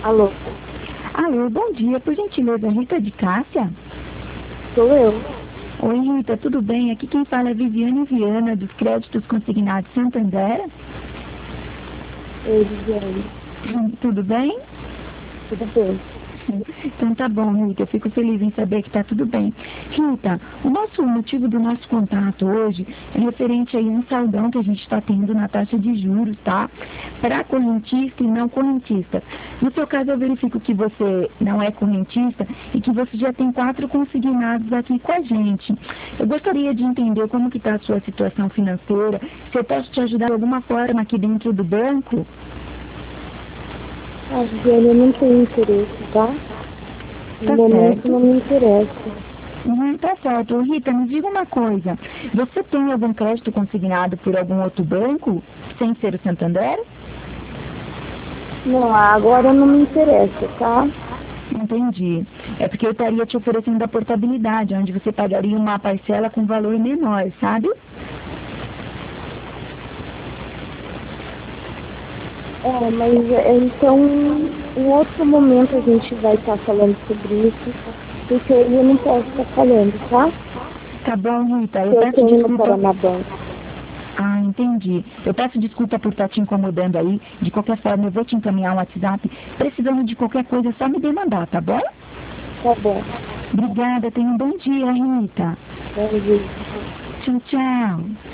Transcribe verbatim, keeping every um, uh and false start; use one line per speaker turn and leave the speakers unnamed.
Alô?
Alô, bom dia. Por gentileza, Rita de Cássia?
Sou eu.
Oi, Rita, tudo bem? Aqui quem fala é Viviane Viana, dos Créditos Consignados Santander.
Oi, Viviane.
Tudo bem?
Tudo bem.
Então tá bom, Rita, eu fico feliz em saber que tá tudo bem. Rita, o nosso o motivo do nosso contato hoje é referente aí a um saldão que a gente está tendo na taxa de juros, tá? Para correntista e não correntista. No seu caso, eu verifico que você não é correntista e que você já tem quatro consignados aqui com a gente. Eu gostaria de entender como que está a sua situação financeira, se eu posso te ajudar de alguma forma aqui dentro do banco.
Ah, Viviane, eu não tenho interesse, tá? No
Tá
momento
certo.
não me interessa.
Uhum, tá certo. Rita, me diga uma coisa. Você tem algum crédito consignado por algum outro banco, sem ser o Santander?
Não, agora não me interessa, tá?
Entendi. É porque eu estaria te oferecendo a portabilidade, onde você pagaria uma parcela com valor menor, sabe?
É, mas é, então, em outro momento a gente vai estar falando sobre isso, porque hoje eu não posso estar falando, tá?
Tá bom, Rita. Eu
Eu
peço
tenho no
desculpa.
Paraná Banco.
Ah, entendi. Eu peço desculpa por estar te incomodando aí. De qualquer forma, eu vou te encaminhar um WhatsApp. Precisando de qualquer coisa, é só me demandar, tá bom?
Tá bom.
Obrigada. Tenha um bom dia, Rita.
Bom dia.
Tchau, tchau.